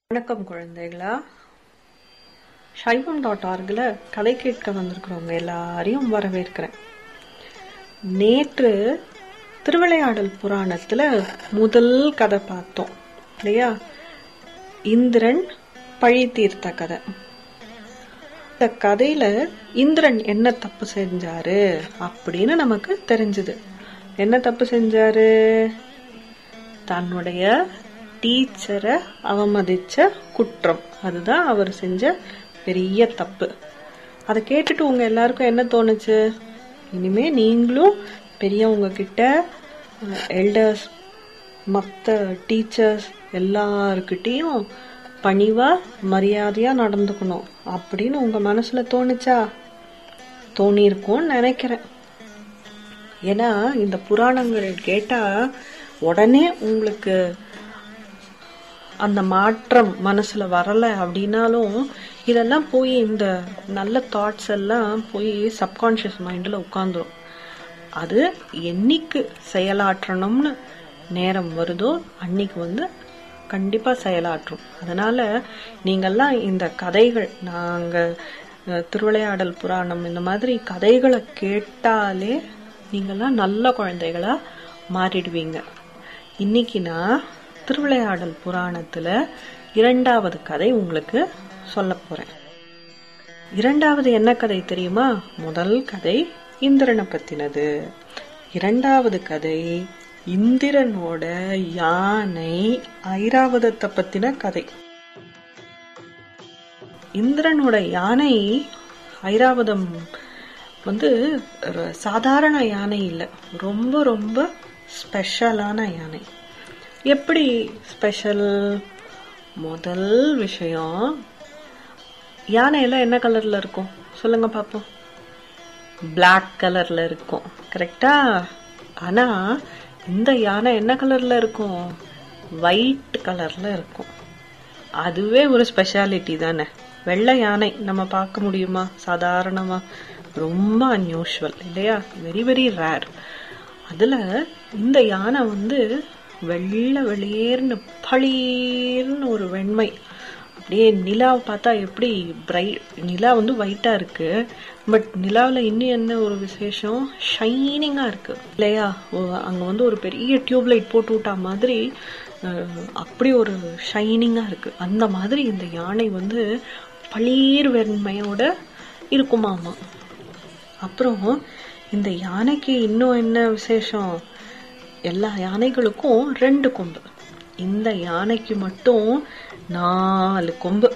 வணக்கம் குழந்தைகளா. சைவம்.orgல கதை கேட்க வந்திருக்கிறவங்க எல்லாரையும் வரவேற்கிறேன். நேற்று திருவிளையாடல் புராணத்துல முதல் கதை பார்த்தோம் இல்லையா? இந்திரன் பழி தீர்த்த கதை. இந்த கதையில இந்திரன் என்ன தப்பு செஞ்சாரு அப்படின்னு நமக்கு தெரிஞ்சது. என்ன தப்பு செஞ்சாரு? தன்னுடைய டீச்சரை அவமதிச்ச குற்றம். அதுதான் அவர் செஞ்ச பெரிய தப்பு. அதை கேட்டுட்டு உங்க எல்லாருக்கும் என்ன தோணுச்சு? இனிமே நீங்களும் பெரியவங்க கிட்ட, எல்டர்ஸ், மற்ற டீச்சர்ஸ் எல்லாருக்கிட்டையும் பணிவா மரியாதையா நடந்துக்கணும் அப்படின்னு உங்க மனசுல தோணுச்சா? தோணிருக்கும்னு நினைக்கிறேன். ஏன்னா இந்த புராணங்கள் கேட்டா உடனே உங்களுக்கு அந்த மாற்றம் மனசுல வரல அப்படின்னாலும் இதெல்லாம் போய் இந்த நல்ல தாட்ஸ் எல்லாம் போய் சப்கான்ஷியஸ் மைண்ட்ல உட்கார்ந்துரும். அது என்னைக்கு செயலாற்றணும்னு நேரம் வருதோ அன்னைக்கு கண்டிப்பா செயலாற்றும். அதனால நீங்கெல்லாம் இந்த கதைகள், நாங்க திருவிளையாடல் புராணம் இந்த மாதிரி கதைகளை கேட்டாலே நீங்கெல்லாம் நல்ல குழந்தைகளா மாறிடுவீங்க. இன்னைக்கு நான் திருவிளையாடல் புராணத்துல 2வது கதை உங்களுக்கு சொல்ல போறேன். 2வது என்ன கதை தெரியுமா? முதல் கதை இந்திரனை பத்தினது. 2வது கதை இந்திரனோட யானை ஐராவதத்தை பத்தின கதை. இந்திரனோட யானை ஐராவதம் சாதாரண யானை இல்ல, ரொம்ப ரொம்ப ஸ்பெஷலான யானை. எப்படி ஸ்பெஷல்? முதல் விஷயம், யானையெல்லாம் என்ன கலர்ல இருக்கும் சொல்லுங்க பாப்போம்? பிளாக் கலர்ல இருக்கும், கரெக்டா? ஆனா இந்த யானை என்ன கலர்ல இருக்கும்? ஒயிட் கலர்ல இருக்கும். அதுவே ஒரு ஸ்பெஷாலிட்டி தானே. வெள்ளை யானை நம்ம பார்க்க முடியுமா சாதாரணமா? ரொம்ப அன்யூஷுவல் இல்லையா? Very very rare. அதுல இந்த யானை வெள்ளை வெளியேர்னு பளீர்னு ஒரு வெண்மை. அப்படியே நிலாவை பார்த்தா எப்படி நிலா ஒயிட்டா இருக்கு, பட் நிலாவில இன்னும் என்ன ஒரு விசேஷம்? ஷைனிங்கா இருக்கு இல்லையா? அங்க ஒரு பெரிய டியூப்லைட் போட்டு விட்டா மாதிரி அப்படி ஒரு ஷைனிங்கா இருக்கு. அந்த மாதிரி இந்த யானை பளீர் வெண்மையோட இருக்குமாமா. அப்புறம் இந்த யானைக்கு இன்னும் என்ன விசேஷம்? எல்லா யானைகளுக்கும் 2 கொம்பு, இந்த யானைக்கு மட்டும் 4 கொம்பு.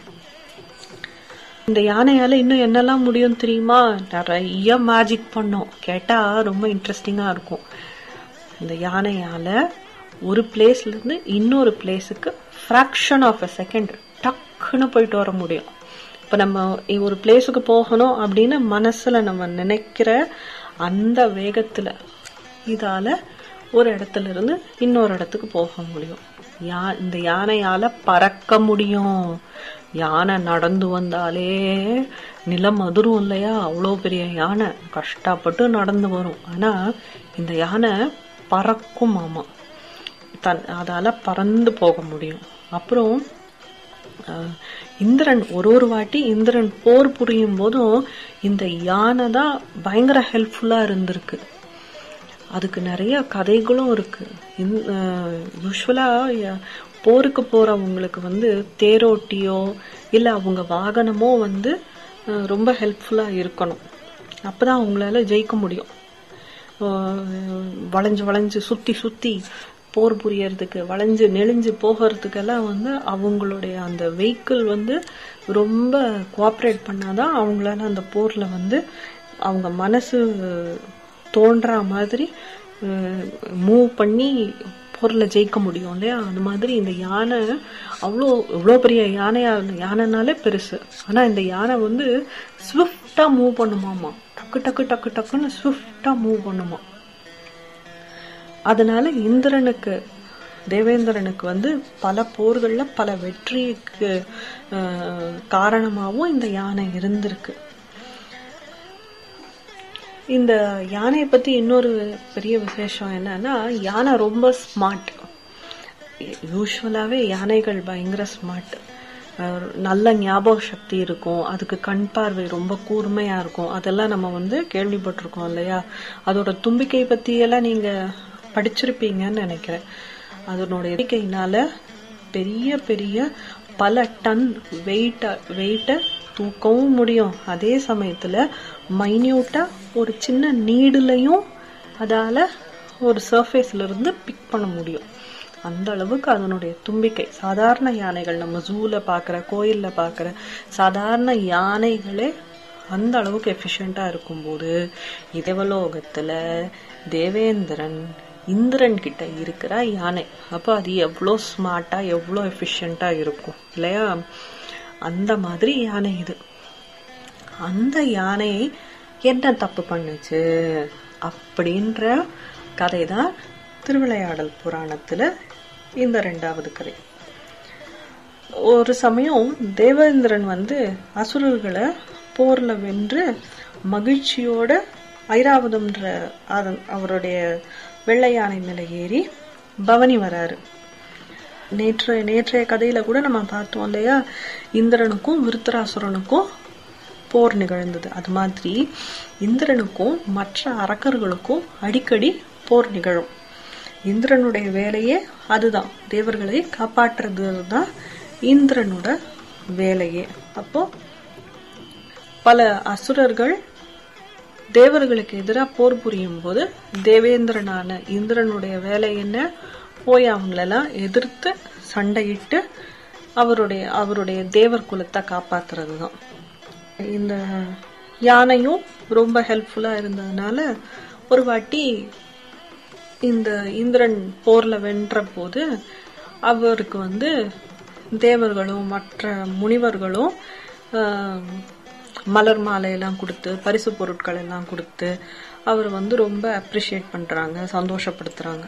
இந்த யானையால இன்னும் என்னெல்லாம் முடியும் தெரியுமா? நிறைய மேஜிக் பண்ணும். கேட்டா ரொம்ப இன்ட்ரெஸ்டிங்கா இருக்கும். இந்த யானையால ஒரு பிளேஸ்ல இருந்து இன்னொரு பிளேஸுக்கு ஃபிராக்ஷன் ஆஃப் அ செகண்ட் டக்குன்னு போயிட்டு வர முடியும். இப்ப நம்ம ஒரு பிளேஸுக்கு போகணும் அப்படின்னு மனசுல நம்ம நினைக்கிற அந்த வேகத்துல இதால ஒரு இடத்துல இருந்து இன்னொரு இடத்துக்கு போக முடியும். இந்த யானையால பறக்க முடியும். யானை நடந்து வந்தாலே நிலம் அதிரும் இல்லையா? அவ்வளோ பெரிய யானை கஷ்டப்பட்டு நடந்து வரும். ஆனா இந்த யானை பறக்கும். ஆமா, அதால பறந்து போக முடியும். அப்புறம் இந்திரன் ஒரு வாட்டி இந்திரன் போர் புரியும் போதும் இந்த யானை தான் பயங்கர ஹெல்ப்ஃபுல்லா இருந்திருக்கு. அதுக்கு நிறைய கதைகளும் இருக்கு. யூஸ்வலா போருக்கு போறவங்களுக்கு தேரோட்டியோ இல்ல அவங்க வாகனமோ ரொம்ப ஹெல்ப்ஃபுல்லா இருக்கணும். அப்பதான் அவங்களால ஜெயிக்க முடியும். வளைஞ்சு வளைஞ்சு சுத்தி சுத்தி போர் புரியறதுக்கு, வளைஞ்சு நெளிஞ்சு போகிறதுக்கெல்லாம் அவங்களுடைய அந்த வெஹிக்கிள் ரொம்ப கோஆப்ரேட் பண்ணாதான் அவங்களால அந்த போர்ல அவங்க மனசு தோன்ற மாதிரி மூவ் பண்ணி போர்ல ஜெயிக்க முடியும் இல்லையா? அது மாதிரி இந்த யானை இவ்வளோ பெரிய யானைனாலே பெருசு. ஆனா இந்த யானை ஸ்விஃப்டா மூவ் பண்ணுமாமா. டக்கு டக்கு டக்கு டக்குன்னு ஸ்விஃப்டா மூவ் பண்ணுமா. அதனால தேவேந்திரனுக்கு பல போர்கள்ல பல வெற்றிக்கு காரணமாகவும் இந்த யானை இருந்திருக்கு. இந்த யானையை பத்தி இன்னொரு பெரிய விசேஷம் என்னன்னா, யானை ரொம்ப ஸ்மார்ட். யூஸ்வலாவே யானைகள் பயங்கர ஸ்மார்ட், நல்ல ஞாபக சக்தி இருக்கும், அதுக்கு கண் பார்வை ரொம்ப கூர்மையா இருக்கும். அதெல்லாம் நம்ம கேள்விப்பட்டிருக்கோம் இல்லையா? அதோட தும்பிக்கை பத்தி எல்லாம் நீங்க படிச்சிருப்பீங்கன்னு நினைக்கிறேன். அதனுடைய தும்பிக்கையினால பெரிய பெரிய பல டன் வெயிட்ட தூக்கவும் முடியும். அதே சமயத்துல மைன்யூட்டா ஒரு சின்ன நீடுலையும் அதால ஒரு சர்ஃபேஸ்ல இருந்து பிக் பண்ண முடியும். அந்த அளவுக்கு அதனுடைய தும்பிக்கை. சாதாரண யானைகள், நம்ம ஜூல பாக்குற, கோயில்ல பாக்குற சாதாரண யானைகளே அந்த அளவுக்கு எஃபிஷியண்டா இருக்கும்போது, தேவலோகத்துல தேவேந்திரன் இந்திரன் கிட்ட இருக்கிற யானை, அப்ப அது எவ்வளவு ஸ்மார்ட்டா எவ்வளவு எஃபிஷியண்டா இருக்கும் இல்லையா? அந்த மாதிரி யானை இது. அந்த யானை என்ன தப்பு பண்ணுச்சு அப்படின்ற கதைதான் திருவிளையாடல் புராணத்துல இந்த 2வது கதை. ஒரு சமயம் தேவேந்திரன் அசுரர்களை போர்ல வென்று மகிழ்ச்சியோட ஐராவதம்ன்ற அவருடைய வெள்ளை யானை மேல ஏறி பவனி வராரு. நேற்றைய கதையில கூட நம்ம பார்த்தோம் இல்லையா? இந்திரனுக்கும் விருத்தராசுரனுக்கும் போர் நிகழ்ந்தது. அது மாதிரி இந்திரனுக்கும் மற்ற அரக்கர்களுக்கும் அடிக்கடி போர் நிகழும். இந்திரனுடைய வேலையே அதுதான், தேவர்களை காப்பாற்றுறது தான் இந்திரனோட வேலையே. அப்போ பல அசுரர்கள் தேவர்களுக்கு எதிராக போர் புரியும் போது தேவேந்திரனான இந்திரனுடைய வேலை என்ன? போய் அவங்களெல்லாம் எதிர்த்து சண்டையிட்டு அவருடைய தேவர் குலத்தை காப்பாத்துறது தான். இந்த யானையும் ரொம்ப ஹெல்ப்ஃபுல்லா இருந்ததுனால ஒரு வாட்டி இந்த இந்திரன் போர்ல வென்ற போது அவருக்கு தேவர்களும் மற்ற முனிவர்களும் மலர் மாலையெல்லாம் கொடுத்து, பரிசு பொருட்கள் எல்லாம் கொடுத்து அவர் ரொம்ப அப்ரிஷியேட் பண்றாங்க, சந்தோஷப்படுத்துறாங்க.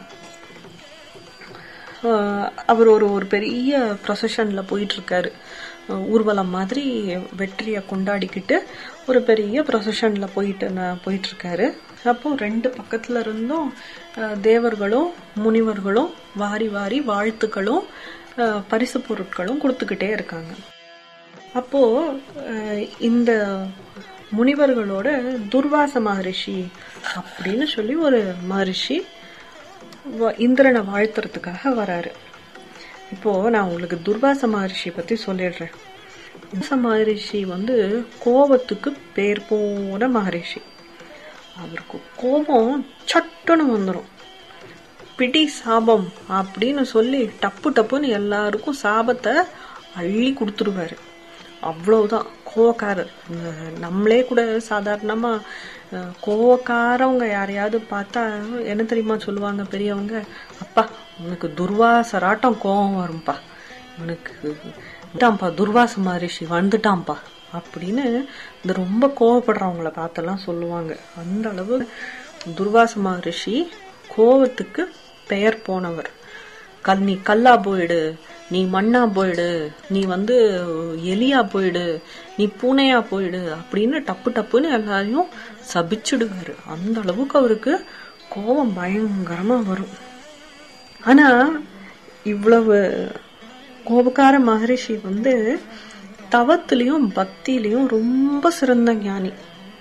அவர் ஒரு பெரிய ப்ரொசஷன்ல போயிட்டு இருக்காரு. ஊர்வலம் மாதிரி வெற்றியை கொண்டாடிக்கிட்டு ஒரு பெரிய ப்ரொசஷன்ல போயிட்டு இருக்காரு. அப்போ 2 பக்கத்துல இருந்தும் தேவர்களும் முனிவர்களும் வாரி வாரி வாழ்த்துக்களும் பரிசு பொருட்களும் கொடுத்துக்கிட்டே இருக்காங்க. அப்போ இந்த முனிவர்களோட துர்வாச மகரிஷி அப்படின்னு சொல்லி ஒரு மகரிஷி இந்திரனை வாழ்த்துறதுக்காக வராரு. இப்போ நான் உங்களுக்கு துர்வாச மகரிஷி பத்தி சொல்லிடுறேன். துர்வாச மகரிஷி கோபத்துக்கு பேர் போன மகரிஷி. அவருக்கு கோபம் சட்டுன்னு வந்துடும். பிடி சாபம் அப்படின்னு சொல்லி டப்பு டப்புன்னு எல்லாருக்கும் சாபத்தை அள்ளி கொடுத்துருவாரு. அவ்வளவுதான் கோவக்காரர். நம்மளே கூட சாதாரணமா கோவக்காரவங்க யாரையாவது பார்த்தா என்ன தெரியுமா சொல்லுவாங்க பெரியவங்க? அப்பா உனக்கு துர்வாசராட்டம் கோவம் வரும்பா, உனக்கு துர்வாச மகரிஷி வந்துட்டான்பா அப்படின்னு இந்த ரொம்ப கோவப்படுறவங்கள பார்த்தெல்லாம் சொல்லுவாங்க. அந்த அளவு துர்வாச மகரிஷி கோவத்துக்கு பெயர் போனவர். நீ கல்லா போயிடு, நீ மண்ணா போயிடு, நீ எலியா போயிடு, நீ பூனையா போயிடு அப்படின்னு டப்பு டப்புன்னு எல்லாரையும் சபிச்சுடுவாரு. அந்த அளவுக்கு அவருக்கு கோபம் பயங்கரமா வரும். ஆனா இவ்வளவு கோபக்கார மகரிஷி தவத்திலையும் பக்தியிலையும் ரொம்ப சிறந்த ஞானி.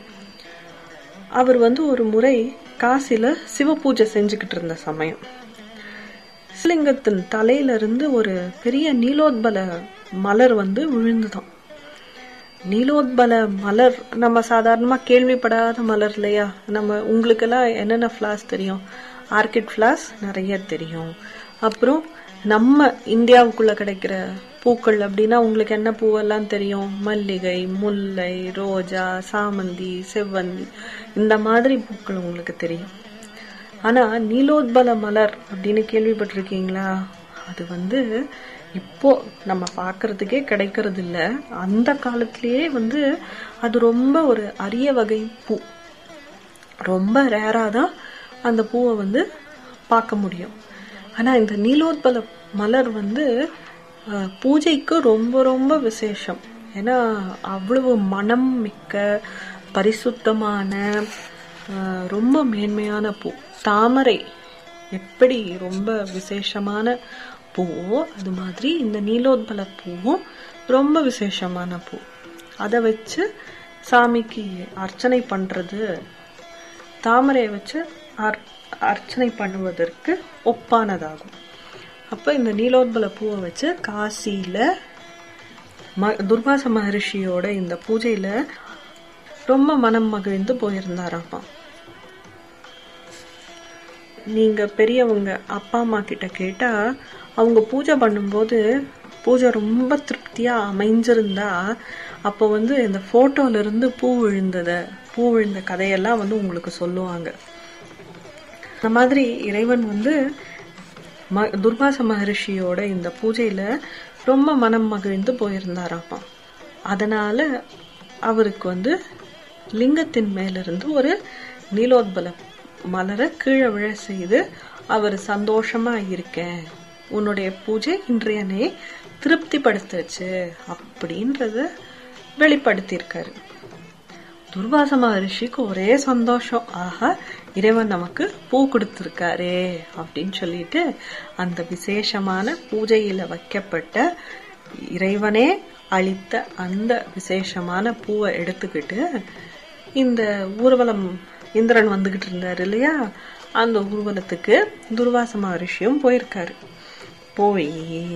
அவர் ஒரு முறை காசில சிவ பூஜை செஞ்சுக்கிட்டு இருந்த சமயம் சிவலிங்கத்தின் தலையில இருந்து ஒரு பெரிய நீலோத்பல மலர் விழுந்துதான். நீலோத்பல மலர் நம்ம சாதாரணமா கேள்விப்படாத மலர் இல்லையா? உங்களுக்கு எல்லாம் என்னென்ன பிளாஸ் தெரியும்? ஆர்கிட் பிளாஸ் நிறைய தெரியும். அப்புறம் நம்ம இந்தியாவுக்குள்ள கிடைக்கிற பூக்கள் அப்படின்னா உங்களுக்கு என்ன பூவெல்லாம் தெரியும்? மல்லிகை, முல்லை, ரோஜா, சாமந்தி, செவ்வந்தி, இந்த மாதிரி பூக்கள் உங்களுக்கு தெரியும். ஆனா நீலோத்பல மலர் அப்படின்னு கேள்விப்பட்டிருக்கீங்களா? அது இப்போ நம்ம பாக்குறதுக்கே கிடைக்கிறது இல்ல. அந்த காலத்திலேயே அது ரொம்ப ஒரு அரிய வகை பூ. ரொம்ப ரேரா தான் அந்த பூவை பார்க்க முடியும். ஆனா இந்த நீலோத்பல மலர் பூஜைக்கு ரொம்ப ரொம்ப விசேஷம். ஏன்னா அவ்வளவு மனம் மிக்க பரிசுத்தமான ரொம்ப மேன்மையான பூ. தாமரை எப்படி ரொம்ப விசேஷமான பூவோ அது மாதிரி இந்த நீலோத்பல பூவும் ரொம்ப விசேஷமான பூ. அதை வச்சு சாமிக்கு அர்ச்சனை பண்றது, தாமரையை வச்சு அர்ச்சனை பண்ணுவதற்கு ஒப்பானதாகும். அப்ப இந்த நீலோத்பல பூவை வச்சு காசியில துர்வாச மகரிஷியோட இந்த பூஜையில ரொம்ப மனம் மகிழ்ந்து போயிருந்தாராமா. நீங்க பெரியவங்க அப்பா அம்மா கிட்ட கேட்டா அவங்க பூஜை பண்ணும்போது பூஜை ரொம்ப திருப்தியா அமைஞ்சிருந்தா அப்போ இந்த போட்டோல இருந்து பூ விழுந்த கதையெல்லாம் உங்களுக்கு சொல்லுவாங்க. அந்த மாதிரி இறைவன் துர்வாச மகரிஷியோட இந்த பூஜையில ரொம்ப மனம் மகிழ்ந்து போயிருந்தாராமா. அதனால அவருக்கு லிங்கத்தின் மேலிருந்து ஒரு நீலோத்பல மலரை கீழே விழ செய்து அவர் சந்தோஷமா இருக்கேன், உன்னுடைய பூஜை இன்றையனே திருப்தி படுத்துச்சு அப்படின்றத வெளிப்படுத்தியிருக்காரு. துர்வாச மகரிஷிக்கு ஒரே சந்தோஷம், ஆஹா இறைவன் நமக்கு பூ கொடுத்திருக்காரே அப்படின்னு சொல்லிட்டு அந்த விசேஷமான பூஜையில வைக்கப்பட்ட இறைவனே அளித்த அந்த விசேஷமான பூவை எடுத்துக்கிட்டு இந்த ஊர்வலம் இந்திரன் வந்துகிட்டு இருந்தாரு இல்லையா, அந்த ஊர்வலத்துக்கு துர்வாச மகரிஷியும் போயிருக்காரு. போய்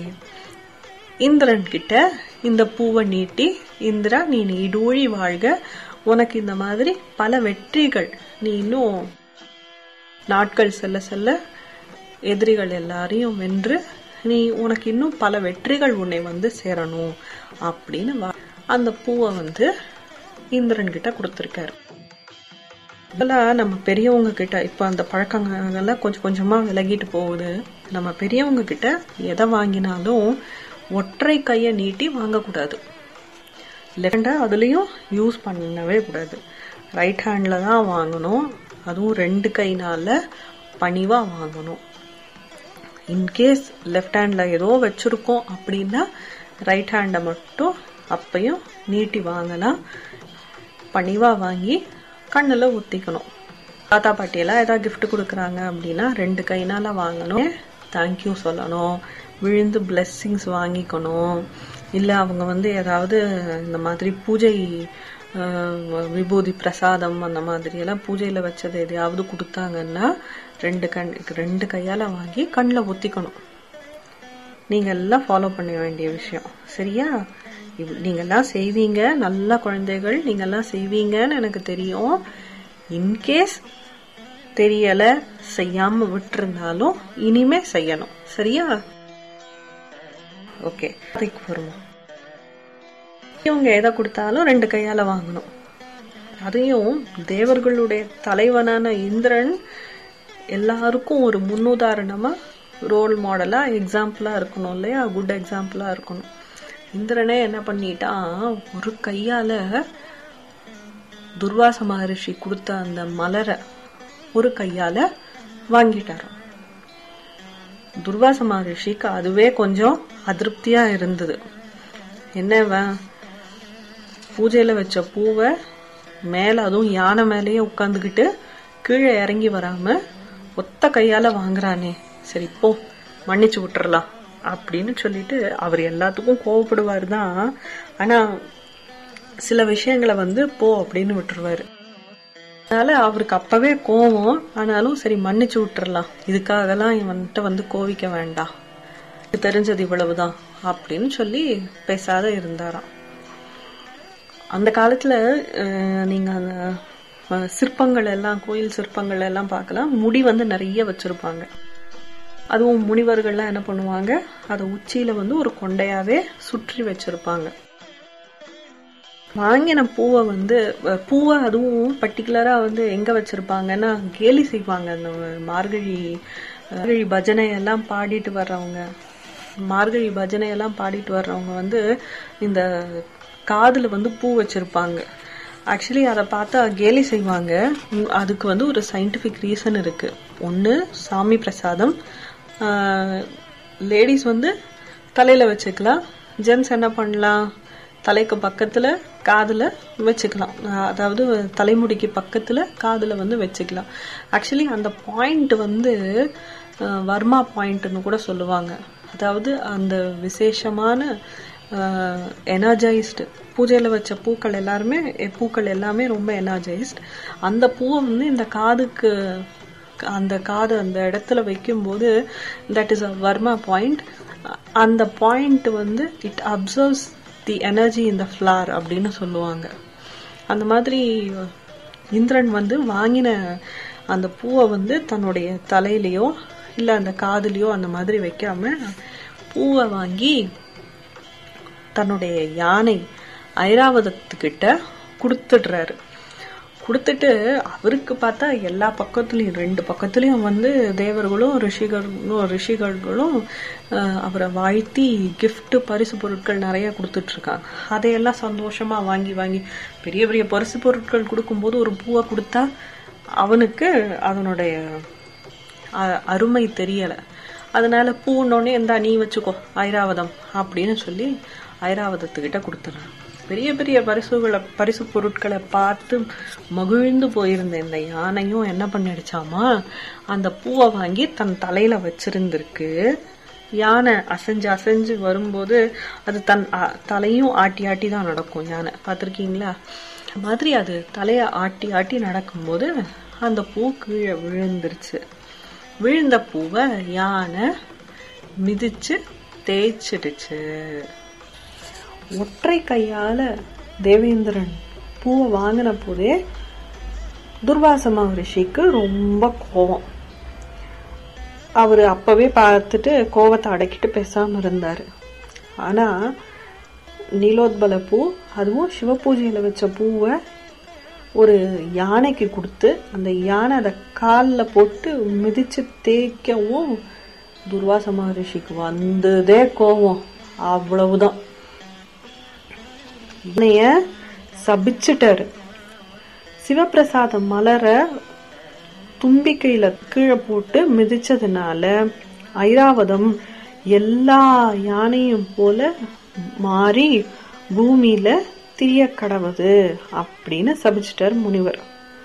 இந்திரன் கிட்ட இந்த பூவை நீட்டி, இந்திரா நீ நீடூழி வாழ்க, உனக்கு இந்த மாதிரி பல வெற்றிகள், நீ இன்னும் நாட்கள் செல்ல செல்ல எதிரிகள் எல்லாரையும் வென்று நீ உனக்கு இன்னும் பல வெற்றிகள் உன்னை சேரணும் அப்படின்னு அந்த பூவை இந்திரன் கிட்ட கொடுத்திருக்காரு. இதெல்லாம் நம்ம பெரியவங்க கிட்ட இப்ப அந்த பழக்கங்கள்லாம் கொஞ்சம் கொஞ்சமா விலகிட்டு போகுது. நம்ம பெரியவங்க கிட்ட எதை வாங்கினாலும் ஒற்றை கைய நீட்டி வாங்கக்கூடாது. லெஃப்ட் ஹேண்ட் அதுலயும் யூஸ் பண்ணவே கூடாது. ரைட் ஹேண்ட்ல தான் வாங்கணும். அதுவும் 2 கைனால பணிவா வாங்கணும். இன்கேஸ் லெஃப்ட் ஹேண்ட்ல ஏதோ வச்சிருக்கோம் அப்படின்னா ரைட் ஹேண்ட மட்டும் அப்பையும் நீட்டி வாங்கலாம். பணிவா வாங்கி கண்ணுல ஊத்திக்கணும். தாத்தா பாட்டியெல்லாம் ஏதாவது கிஃப்ட் கொடுக்கறாங்க அப்படின்னா 2 கைனால வாங்கணும். தேங்க்யூ சொல்லணும், விழுந்து பிளெஸ்ஸிங்ஸ் வாங்கிக்கணும். இல்ல அவங்க ஏதாவது இந்த மாதிரி பூஜை விபூதி பிரசாதம் அந்த மாதிரி எல்லாம் பூஜையில வச்சது எதையாவது கொடுத்தாங்கன்னா 2 கையால வாங்கி கண்ணுல ஊத்திக்கணும். நீங்க எல்லாம் ஃபாலோ பண்ண வேண்டிய விஷயம். சரியா? நீங்க எல்லாம் செய்வீங்க, நல்ல குழந்தைகள், நீங்க எல்லாம் செய்வீங்கன்னு எனக்கு தெரியும். இன்கேஸ் தெரியல, செய்யாம விட்டுருந்தாலும் இனிமே செய்யணும். சரியா? ஓகே, அதுக்கு வருவோம். இவங்க எதை கொடுத்தாலும் 2 கையால வாங்கணும். அதையும் தேவர்களுடைய தலைவனான இந்திரன் எல்லாருக்கும் ஒரு முன்னுதாரணமா, ரோல் மாடலா, எக்ஸாம்பிளா இருக்கணும் இல்லையா? குட் எக்ஸாம்பிளா இருக்கணும். இந்திரனே என்ன பண்ணிட்டான், ஒரு கையால துர்வாச மகரிஷி கொடுத்த அந்த மலரை ஒரு கையால வாங்கிட்டாராம். துர்வாச மகரிஷிக்கு அதுவே கொஞ்சம் அதிருப்தியா இருந்தது. என்னவ பூஜையில வச்ச பூவை மேல, அதுவும் யானை மேலேயே உட்கார்ந்துகிட்டு கீழே இறங்கி வராம ஒத்த கையால வாங்குறானே, சரி போ மன்னிச்சு விட்டுறலாம் அப்படின்னு சொல்லிட்டு அவர் எல்லாத்துக்கும் கோவப்படுவார் தான். ஆனா சில விஷயங்களை போ அப்படின்னு விட்டுருவாரு. அதனால அவருக்கு அப்பவே கோவம். ஆனாலும் சரி மன்னிச்சு விட்டுறலாம், இதுக்காகலாம் இவன்கிட்ட கோவிக்க வேண்டாம், தெரிஞ்சது இவ்வளவுதான் அப்படின்னு சொல்லி பேசாத இருந்தாராம். அந்த காலத்துல நீங்க அந்த சிற்பங்கள் எல்லாம், கோயில் சிற்பங்கள் எல்லாம் பார்க்கலாம். முடி நிறைய வச்சிருப்பாங்க. அதுவும் முனிவர்கள்லாம் என்ன பண்ணுவாங்க, அதை உச்சியில ஒரு கொண்டையாவே சுற்றி வச்சிருப்பாங்க. வாங்கின பூவை அதுவும் பர்டிகுலரா எங்க வச்சிருப்பாங்கன்னா கேலி செய்வாங்க. அந்த மார்கழி பஜனை எல்லாம் பாடிட்டு வர்றவங்க இந்த காதுல பூ வச்சிருப்பாங்க. ஆக்சுவலி அதை பார்த்தா கேலி செய்வாங்க. அதுக்கு ஒரு சயின்டிபிக் ரீசன் இருக்கு. ஒன்னு, சாமி பிரசாதம். லேடிஸ் தலையில வச்சுக்கலாம். ஜென்ஸ் என்ன பண்ணலாம், தலைக்கு பக்கத்துல காதுல வச்சுக்கலாம். அதாவது தலைமுடிக்கு பக்கத்துல காதுல வச்சுக்கலாம். ஆக்சுவலி அந்த பாயிண்ட் வர்மா பாயிண்ட்னு கூட சொல்லுவாங்க. அதாவது அந்த விசேஷமான எனர்ஜைஸ்டு பூஜையில வச்ச பூக்கள் எல்லாமே ரொம்ப எனர்ஜைஸ்ட். அந்த பூவை வந்து இந்த காதுக்கு அந்த இடத்துல வைக்கும்போது that is a varma point. அந்த பாயிண்ட் வந்து it observes the energy in the floor அப்படின்னு சொல்லுவாங்க. அந்த மாதிரி இந்திரன் வந்து வாங்கின அந்த பூவை வந்து தன்னுடைய தலையிலயோ இல்ல அந்த காதுலயோ அந்த மாதிரி வைக்காம பூவை வாங்கி தன்னுடைய யானை ஐராவதத்துக்கிட்ட கொடுத்துடுறாரு. கொடுத்துட்டு அவருக்கு பார்த்தா எல்லா பக்கத்துலயும் 2 பக்கத்துலயும் வந்து தேவர்களும் ரிஷிகளும் அவரை வாழ்த்தி கிஃப்ட் பரிசு பொருட்கள் நிறைய கொடுத்துட்டு இருக்காங்க. அதையெல்லாம் சந்தோஷமா வாங்கி வாங்கி பெரிய பெரிய பரிசு பொருட்கள் கொடுக்கும்போது ஒரு பூவை கொடுத்தா அவனுக்கு அதனுடைய அருமை தெரியல. அதனால பூன்னொன்னே இந்தா நீ வச்சுக்கோ ஐராவதம் அப்படின்னு சொல்லி ஐராவதத்துக்கிட்ட கொடுத்துறான். பெரிய பெரிய பரிசு பொருட்களை பார்த்து மகிழ்ந்து போயிருந்த இந்த யானையும் என்ன பண்ணிடுச்சாமா, அந்த பூவை வாங்கி தன் தலையில வச்சிருந்திருக்கு. யானை அசைஞ்சு வரும்போது அது தன் தலையும் ஆட்டி ஆட்டி தான் நடக்கும். யானை பார்த்திருக்கீங்களா? மாதிரி அது தலைய ஆட்டி ஆட்டி நடக்கும்போது அந்த பூ கீழே விழுந்துருச்சு. விழுந்த பூவை யானை மிதிச்சு தேய்ச்சிடுச்சு. ஒற்றை கையால தேவேந்திரன் பூவை வாங்கின போதே துர்வாச மகரிஷிக்கு ரொம்ப கோபம். அவரு அப்பவே பார்த்துட்டு கோபத்தை அடக்கிட்டு பேசாம இருந்தாரு. ஆனா நீலோத்பல பூ, அதுவும் சிவ பூஜையில வச்ச பூவை ஒரு யானைக்கு கொடுத்து அந்த யானை அதை காலில் போட்டு மிதிச்சு தேய்க்கவும் துர்வாச மகரிஷிக்கு வந்ததே கோபம். அவ்வளவுதான், யானைய சபிச்சுட்டாரு. சிவபிரசாத மலர தும்பிக்கையில கீழே போட்டு மிதிச்சதுனால ஐராவதம் எல்லா யானையும் போல மாறி பூமியில திரிய கடவுது அப்படின்னு சபிச்சிட்டார் முனிவர்.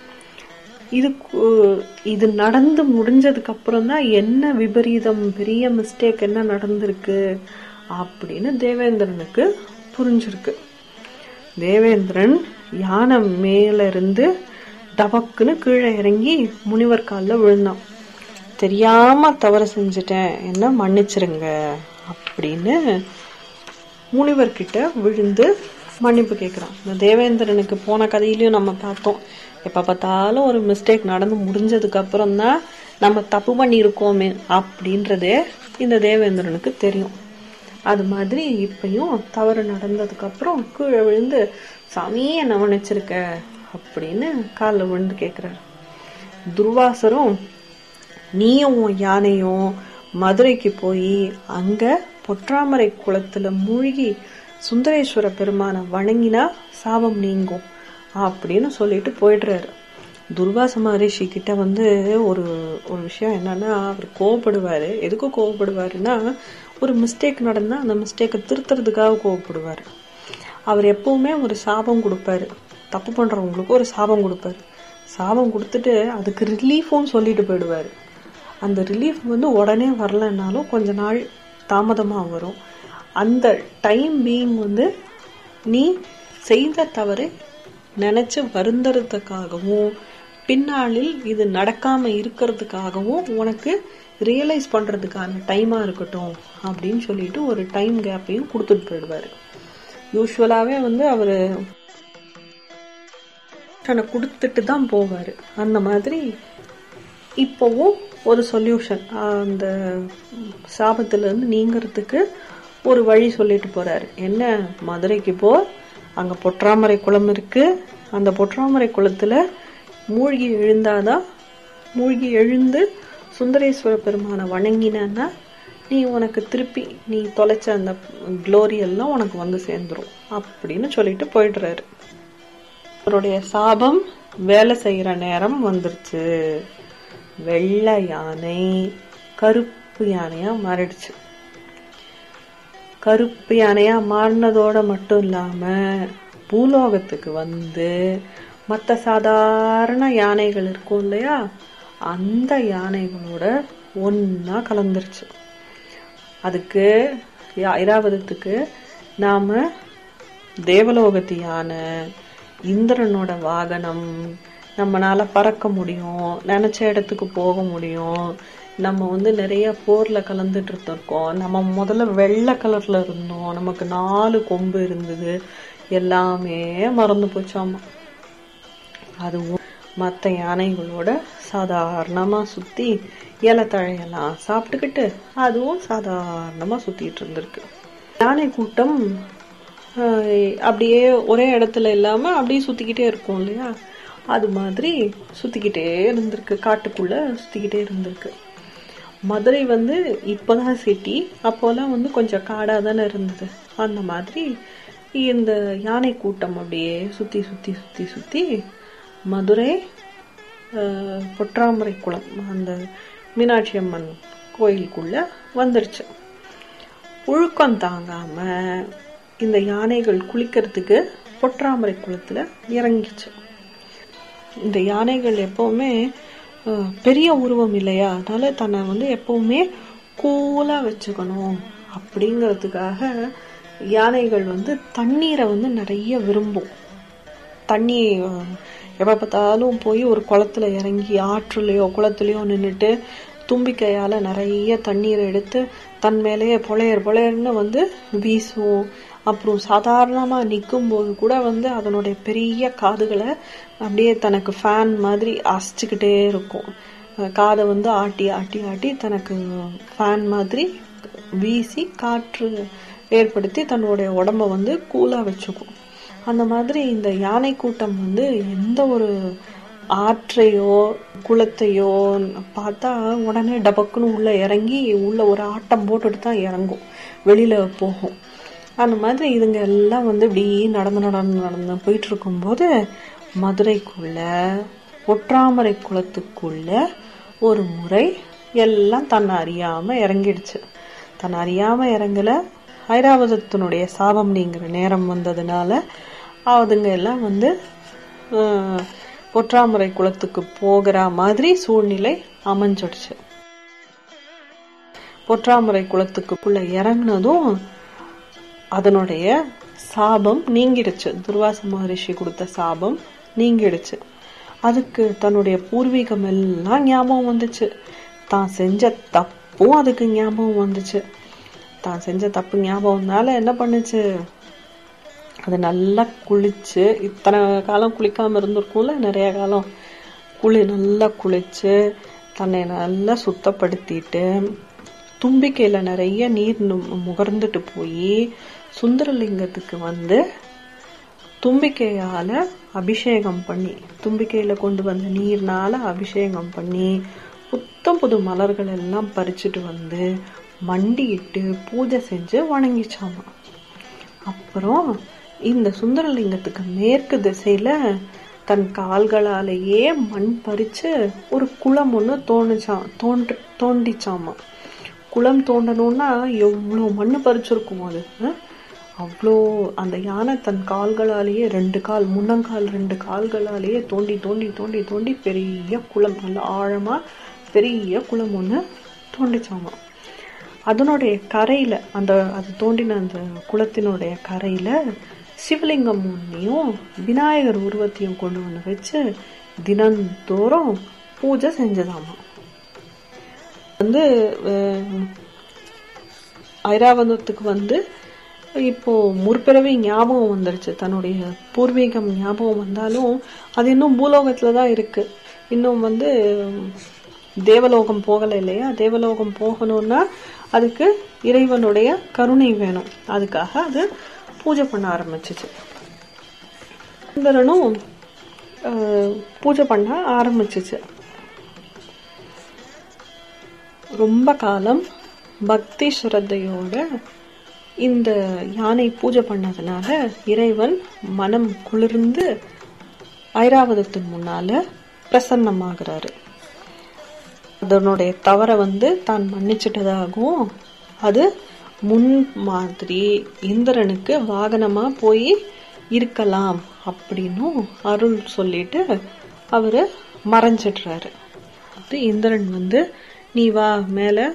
இது நடந்து முடிஞ்சதுக்கு அப்புறம் தான் என்ன விபரீதம், பெரிய மிஸ்டேக் என்ன நடந்திருக்கு அப்படின்னு தேவேந்திரனுக்கு புரிஞ்சிருக்கு. தேவேந்திரன் யானை மேல இருந்து டபக்குன்னு கீழே இறங்கி முனிவர் காலில் விழுந்தான். தெரியாம தவறு செஞ்சுட்டேன், என்ன மன்னிச்சிருங்க அப்படின்னு முனிவர்கிட்ட விழுந்து மன்னிப்பு கேட்கிறான். இந்த தேவேந்திரனுக்கு போன கதையிலயும் நம்ம பார்த்தோம், எப்ப பார்த்தாலும் ஒரு மிஸ்டேக் நடந்து முடிஞ்சதுக்கு அப்புறம் தான் நம்ம தப்பு பண்ணியிருக்கோமே அப்படின்றதே இந்த தேவேந்திரனுக்கு தெரியும். அது மாதிரி இப்பயும் தவறு நடந்ததுக்கு அப்புறம் கீழே விழுந்து சாமியே என்ன மன்னிச்சிருக்க அப்படின்னு காலில் விழுந்து கேட்கிறாரு. துர்வாசரும் நீயும் யானையும் மதுரைக்கு போய் அங்க பொற்றாமரை குளத்துல மூழ்கி சுந்தரேஸ்வர பெருமான வணங்கினா சாபம் நீங்கும் அப்படின்னு சொல்லிட்டு போயிடுறாரு. துர்வாச மகரிஷி கிட்ட வந்து ஒரு விஷயம் என்னன்னா, அவர் கோவப்படுவாரு. எதுக்கு கோவப்படுவாருன்னா, ஒரு மிஸ்டேக் நடந்தா அந்த மிஸ்டேக்கை திருத்துறதுக்காக கோவப்படுவாரு. அவர் எப்பவுமே ஒரு சாபம் கொடுப்பாரு, தப்பு பண்றவங்களுக்கு ஒரு சாபம் கொடுப்பாரு. சாபம் கொடுத்துட்டு அதுக்கு ரிலீஃபும் சொல்லிட்டு போயிடுவாரு. அந்த ரிலீஃப் வந்து உடனே வரலன்னாலும் கொஞ்ச நாள் தாமதமா வரும். அந்த டைம் பீயிங் வந்து நீ செய்த தவறை நினைச்சு வருந்துறதுக்காகவும் பின்னாளில் இது நடக்காம இருக்கிறதுக்காகவும் உனக்கு ரியலைஸ் பண்றதுக்கான டைமா இருக்கட்டும் அப்படின்னு சொல்லிட்டு ஒரு டைம் கேப்பையும் கொடுத்துட்டு போயிடுவாரு. யூஸ்வலாவே வந்து அவரு கொடுத்துட்டு தான் போவாரு. அந்த மாதிரி இப்பவும் ஒரு சொல்யூஷன், அந்த சாபத்துல இருந்து நீங்கிறதுக்கு ஒரு வழி சொல்லிட்டு போறாரு. என்ன, மதுரைக்கு போ, அங்க பொற்றாமரை குளம் இருக்கு, அந்த பொற்றாமரை குளத்துல மூழ்கி எழுந்தாதான், மூழ்கி எழுந்து சுந்தரேஸ்வர பெருமான வணங்கினா நீ உனக்கு திருப்பி நீ தொலைச்ச அந்த குளோரி எல்லாம் உனக்கு வந்து சேர்ந்துரும் அப்படின்னு சொல்லிட்டு போயிடுறாரு. அவருடைய சாபம் வேலை செய்யற நேரம் வந்துருச்சு. வெள்ளை யானை கருப்பு யானையா மாறிடுச்சு. கருப்பு யானையா மாறினதோட மட்டும் இல்லாம பூலோகத்துக்கு வந்து மற்ற சாதாரண யானைகள் இருக்கும் இல்லையா, அந்த யானைகளோட ஒன்னா கலந்துருச்சு. அதுக்கு ஐராவதத்துக்கு நாம தேவலோகத்து யானை, இந்திரனோட வாகனம், நம்மளால பறக்க முடியும், நினைச்ச இடத்துக்கு போக முடியும், நம்ம நிறைய போர்ல கலந்துட்டு இருக்கோம், நம்ம முதல்ல வெள்ளை கலர்ல இருந்தோம், நமக்கு 4 கொம்பு இருந்தது, எல்லாமே மறந்து போச்சாமா. அதுவும் மற்ற யானைகளோட சாதாரணமா சுத்தி இலத்தழையெல்லாம் சாப்பிட்டுக்கிட்டு அதுவும் சாதாரணமா சுத்திட்டு இருந்திருக்கு. யானை கூட்டம் அப்படியே ஒரே இடத்துல இல்லாம அப்படியே சுத்திக்கிட்டே இருக்கும் இல்லையா, அது மாதிரி சுத்திக்கிட்டே இருந்திருக்கு, காட்டுக்குள்ள சுத்திக்கிட்டே இருந்திருக்கு. மதுரை இப்பதான் சிட்டி, அப்போலாம் கொஞ்சம் காடா தானே இருந்தது. அந்த மாதிரி இந்த யானை கூட்டம் அப்படியே சுத்தி சுத்தி சுத்தி சுத்தி மதுரை பொற்றாமரை குளம், அந்த மீனாட்சி அம்மன் கோயிலுக்குள்ள வந்துருச்சு. புழுக்கம் தாங்காம இந்த யானைகள் குளிக்கிறதுக்கு பொற்றாமரை குளத்துல இறங்கிச்சு. இந்த யானைகள் எப்பவுமே பெரிய உருவம் இல்லையா, அதனால தன்னை எப்பவுமே கூலா வச்சுக்கணும் அப்படிங்கறதுக்காக யானைகள் தண்ணீரை நிறைய விரும்பும். தண்ணி எப்ப பார்த்தாலும் போய் ஒரு குளத்துல இறங்கி ஆற்றுலயோ குளத்துலயோ நின்றுட்டு தும்பிக்கையால நிறைய தண்ணீரை எடுத்து தன் மேலேயே பொழையர்னு வீசும். அப்புறம் சாதாரணமா நிக்கும் போது கூட அதனுடைய பெரிய காதுகளை அப்படியே தனக்கு ஃபேன் மாதிரி அசைச்சுக்கிட்டே இருக்கும். காதை ஆட்டி ஆட்டி ஆட்டி தனக்கு ஃபேன் மாதிரி வீசி காற்று ஏற்படுத்தி தன்னுடைய உடம்ப கூலா வச்சுக்கும். அந்த மாதிரி இந்த யானை கூட்டம் எந்த ஒரு ஆற்றையோ குளத்தையோ பார்த்தா உடனே டபக்குன்னு உள்ள இறங்கி உள்ள ஒரு ஆட்டம் போட்டுட்டு தான் இறங்கும், வெளியில போகும். அந்த மாதிரி இதுங்க எல்லாம் இப்படி நடந்து போயிட்டு இருக்கும் போது மதுரைக்குள்ள பொற்றாமரை குளத்துக்குள்ள ஒரு முறை எல்லாம் தன்னை அறியாம இறங்கிடுச்சு. தன்னை அறியாம இறங்கல, ஐராவதத்தினுடைய சாபம் நீங்கிற நேரம் வந்ததுனால அதுங்க எல்லாம் பொற்றாமரை குளத்துக்கு போகிற மாதிரி சூழ்நிலை அமைஞ்சிடுச்சு. பொற்றாமரை குளத்துக்குள்ள இறங்கினதும் அதனுடைய சாபம் நீங்கிடுச்சு. துர்வாச மகரிஷி கொடுத்த சாபம் நீங்கிடுச்சு. அதுக்கு தன்னுடைய பூர்வீகம் எல்லாம் ஞாபகம் வந்துச்சு. தான் செஞ்ச தப்பும் அதுக்கு ஞாபகம் வந்துச்சு. தான் செஞ்ச தப்பு ஞாபகம்னால என்ன பண்ணுச்சு, அது நல்லா குளிச்சு, இத்தனை காலம் குளிக்காம இருந்திருக்கும்ல, நிறைய காலம் நல்லா குளிச்சு தன்னை நல்லா சுத்தப்படுத்திட்டு தும்பிக்கையில நிறைய நீர் முகர்ந்துட்டு போய் சுந்தரலிங்கத்துக்கு தும்பிக்கையால அபிஷேகம் பண்ணி, தும்பிக்கையில கொண்டு வந்த நீர்னால அபிஷேகம் பண்ணி புத்தம் புது மலர்கள் எல்லாம் பறிச்சுட்டு மண்டிட்டு பூஜை செஞ்சு வணங்கிச்சாமா. அப்புறம் இந்த சுந்தரலிங்கத்துக்கு மேற்கு திசையில தன் கால்களாலேயே மண் பறிச்சு ஒரு குளம் ஒண்ணு தோண்டிச்சாமா. குளம் தோண்டணும்னா எவ்வளவு மண்ணு பறிச்சிருக்கும் அது. அவ்வளோ அந்த யானை தன் கால்களாலேயே 2 கால், முன்னங்கால் 2 கால்களாலேயே தோண்டி தோண்டி தோண்டி தோண்டி பெரிய குளம், நல்ல ஆழமா பெரிய குளம் ஒண்ணு தோண்டிச்சாமா. அதனுடைய கரையில அது தோண்டின அந்த குளத்தினுடைய கரையில சிவலிங்கம் ஒன்னையும் விநாயகர் உருவத்தையும் கொண்டு வச்சு தினந்தோறும் பூஜை செஞ்சதாமா. ஐராவதத்துக்கு இப்போ முற்பிறவி ஞாபகம் வந்துருச்சு. தன்னுடைய பூர்வீகம் ஞாபகம் வந்தாலும் அது இன்னும் பூலோகத்துலதான் இருக்கு. இன்னும் தேவலோகம் போகல இல்லையா. தேவலோகம் போகணும்னா அதுக்கு இறைவனுடைய கருணை வேணும். அதுக்காக அது பூஜை பண்ண ஆரம்பிச்சிச்சு. சுந்தரனும் பூஜை பண்ண ஆரம்பிச்சிச்சு. ரொம்ப காலம் பக்தி ஸ்ரத்தையோட இந்த யானை பூஜை பண்ணதுனால இறைவன் மனம் குளிர்ந்து ஐராவதத்தின் முன்னால பிரசன்னமாகிறாரு. அதனுடைய தவற தான் மன்னிச்சிட்டதாகவும் அது முன் மாதிரி இந்திரனுக்கு வாகனமா போய் இருக்கலாம் அப்படின்னும் அருள் சொல்லிட்டு அவரு மறைஞ்சிடுறாரு. இந்திரன் நீ வா மேல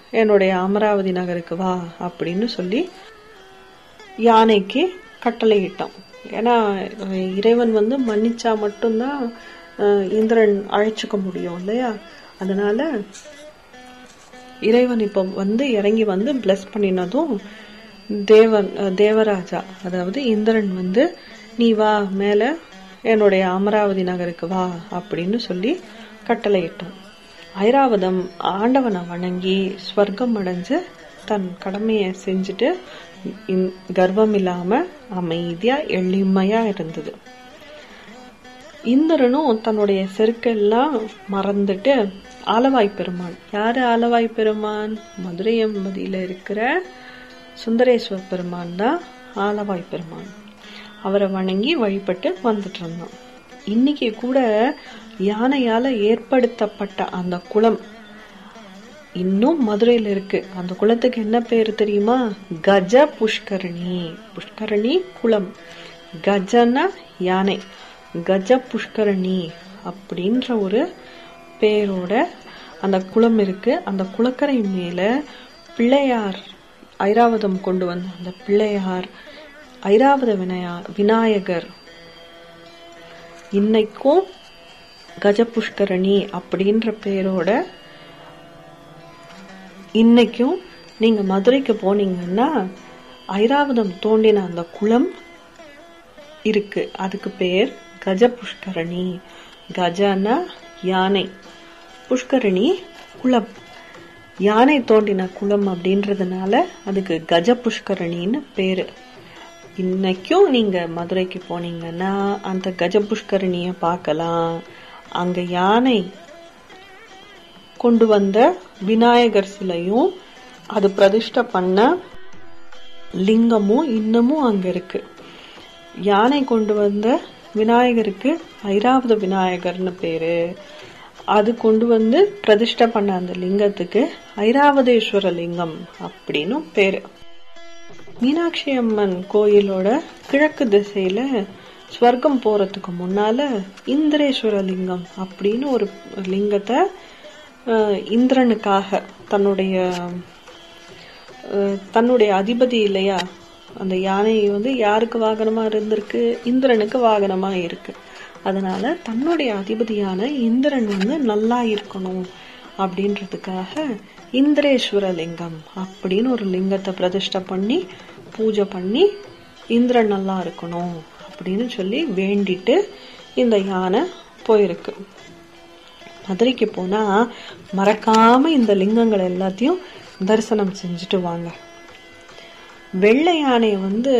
என்னுடைய அமராவதி நகருக்கு வா அப்படின்னு சொல்லி யானைக்கு கட்டளையிட்டான். ஏன்னா இறைவன் மன்னிச்சா மட்டும்தான் இந்திரன் அழைச்சுக்க முடியும் இல்லையா? அதனால இறைவன் இப்ப இறங்கி பிளஸ் பண்ணினதும் தேவராஜா அதாவது இந்திரன் நீ வா மேல என்னுடைய அமராவதி நகருக்கு வா அப்படின்னு சொல்லி கட்டளையிட்டான். ஐராவதம் ஆண்டவனை வணங்கி ஸ்வர்க்கம் அடைஞ்சு தன் கடமையை செஞ்சுட்டு கர்வம் இல்லாம அமைதியா எளிமையா இருந்தது. இந்திரனும் தன்னுடைய செருக்கெல்லாம் மறந்துட்டு ஆலவாய் பெருமான், யாரு ஆலவாய் பெருமான்? மதுரை எம்பதியில இருக்கிற சுந்தரேஸ்வர பெருமான் தான் ஆலவாய் பெருமான். அவரை வணங்கி வழிபட்டு வந்துட்டு இருந்தான். இன்னைக்கு கூட யானையால ஏற்படுத்தப்பட்ட அந்த குளம் இன்னும் மதுரையில இருக்கு. அந்த குளத்துக்கு என்ன பேரு தெரியுமா? கஜ புஷ்கரணி. புஷ்கரணி குளம். கஜனா யானை, கஜ புஷ்கரணி அப்படின்ற ஒரு பேரோட அந்த குளம் இருக்கு. அந்த குளக்கரை மேல பிள்ளையார், ஐராவதம் கொண்டு வந்த அந்த பிள்ளையார், ஐராவத விநாயகர் இன்னைக்கும் கஜ புஷ்கரணி அப்படின்ற பேரோட இன்னைக்கும் நீங்க மதுரைக்கு போனீங்கன்னா ஐராவதம் தோண்டின அந்த குளம் இருக்கு. அதுக்கு பேர் கஜ புஷ்கரணி. கஜனா யானை, புஷ்கரணி குளம். யானை தோண்டின குளம் அப்படின்றதுனால அதுக்கு கஜ புஷ்கரணின்னு பேரு. இன்னைக்கும் நீங்க மதுரைக்கு போனீங்கன்னா அந்த கஜ புஷ்கரணிய பார்க்கலாம். அங்க யானை கொண்டு வந்த விநாயகர் சிலையும் அது பிரதிஷ்டை பண்ண லிங்கமும் இன்னமும் அங்க இருக்கு. யானை கொண்டு வந்த விநாயகருக்கு ஐராவத விநாயகர்னு பேரு. அது கொண்டு பிரதிஷ்டை பண்ண அந்த லிங்கத்துக்கு ஐராவதேஸ்வர லிங்கம் அப்படின்னு பேரு. மீனாட்சி அம்மன் கோயிலோட கிழக்கு திசையில ஸ்வர்க்கம் போறதுக்கு முன்னால இந்திரேஸ்வர லிங்கம் அப்படின்னு ஒரு லிங்கத்தை இந்திரனுக்காக தன்னுடைய அதிபதி இல்லையா, அந்த யானை யாருக்கு வாகனமா இருந்திருக்கு? இந்திரனுக்கு வாகனமா இருக்கு. அதனால தன்னுடைய அதிபதியான இந்திரன் நல்லா இருக்கணும் அப்படின்றதுக்காக இந்திரேஸ்வர லிங்கம் அப்படின்னு ஒரு லிங்கத்தை பிரதிஷ்டை பண்ணி பூஜை பண்ணி இந்திரன் நல்லா இருக்கணும் அப்படின்னு சொல்லி வேண்டிட்டு இந்த யானை போயிருக்கு. மதுரைக்கு போனா மறக்காம இந்த லிங்கங்கள் எல்லாத்தையும் தரிசனம் செஞ்சுட்டு வாங்க. வெள்ளை யானைய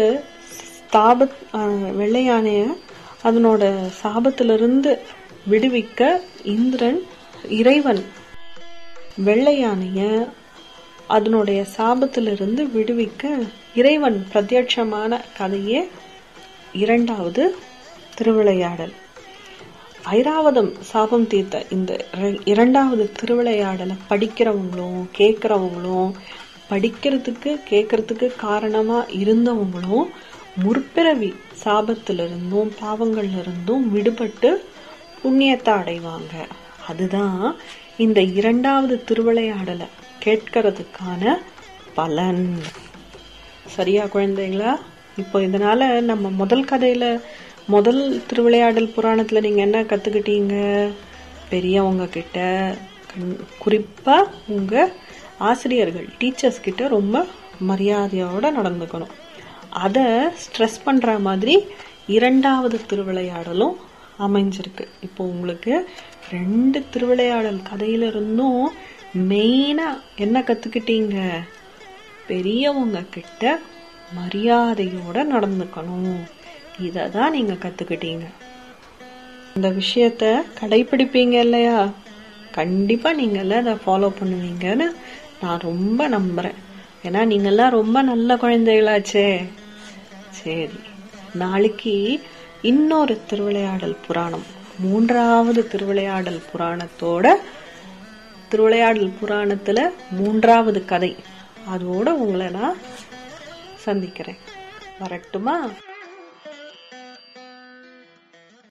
வெள்ளை யானைய அதனோட சாபத்திலிருந்து விடுவிக்க இறைவன் வெள்ளை யானைய அதனுடைய சாபத்திலிருந்து விடுவிக்க இறைவன் பிரத்யட்சமான கதையே இரண்டாவது திருவிளையாடல். ஐராவதம் சாபம் தீர்த்த இந்த இரண்டாவது திருவிளையாடலை படிக்கிறவங்களும் கேட்கிறவங்களும், படிக்கிறதுக்கு கேட்கறதுக்கு காரணமா இருந்தவங்களும் முற்பிறவி சாபத்திலிருந்தும் பாவங்கள்ல இருந்தும் விடுபட்டு புண்ணியத்தை அடைவாங்க. அதுதான் இந்த இரண்டாவது திருவிளையாடலை கேட்கறதுக்கான பலன். சரியா குழந்தைங்களா? இப்போ இதனால நம்ம முதல் திருவிளையாடல் புராணத்துல நீங்க என்ன கத்துக்கிட்டீங்க? பெரியவங்க கிட்ட, குறிப்பா உங்க ஆசிரியர்கள் டீச்சர்ஸ் கிட்ட ரொம்ப மரியாதையோட நடந்துக்கணும். அத ஸ்ட்ரெஸ் பண்ற மாதிரி இரண்டாவது திருவிளையாடலும் அமைஞ்சிருக்கு. இப்போ உங்களுக்கு 2 திருவிளையாடல் கதையில இருந்தும் மெயினா என்ன கத்துக்கிட்டீங்க? பெரியவங்க கிட்ட மரியாதையோட நடந்துக்கணும். இததான் நீங்க கத்துக்கிட்டீங்க. இந்த விஷயத்த கடைபிடிப்பீங்க இல்லையா? கண்டிப்பா நீங்க அதை ஃபாலோ பண்ணுவீங்கன்னு நான் ரொம்ப நம்புறேன். ஏன்னா நீங்கெல்லாம் ரொம்ப நல்ல குழந்தைகளாச்சே. சரி, நாளைக்கு இன்னொரு திருவிளையாடல் புராணம், 3வது திருவிளையாடல் புராணத்துல 3வது கதை, அதோட உங்களை நான் சந்திக்கிறேன். வரட்டுமா?